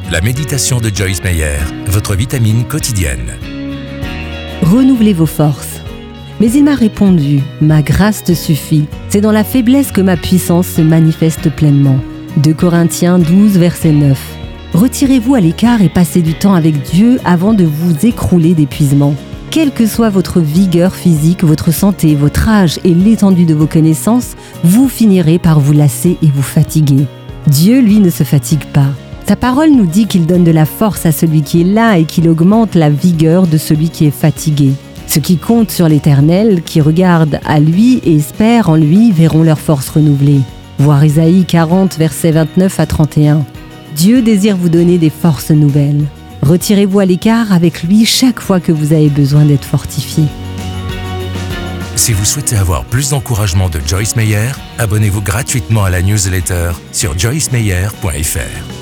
La méditation de Joyce Meyer, votre vitamine quotidienne. Renouvelez vos forces. Mais il m'a répondu, ma grâce te suffit. C'est dans la faiblesse que ma puissance se manifeste pleinement. 2 Corinthiens 12, verset 9. Retirez-vous à l'écart et passez du temps avec Dieu avant de vous écrouler d'épuisement. Quelle que soit votre vigueur physique, votre santé, votre âge et l'étendue de vos connaissances, vous finirez par vous lasser et vous fatiguer. Dieu, lui, ne se fatigue pas. Sa parole nous dit qu'il donne de la force à celui qui est là et qu'il augmente la vigueur de celui qui est fatigué. Ceux qui comptent sur l'Éternel, qui regardent à lui et espèrent en lui, verront leur force renouvelée. Voir Isaïe 40, versets 29 à 31. Dieu désire vous donner des forces nouvelles. Retirez-vous à l'écart avec lui chaque fois que vous avez besoin d'être fortifié. Si vous souhaitez avoir plus d'encouragement de Joyce Meyer, abonnez-vous gratuitement à la newsletter sur joycemeyer.fr.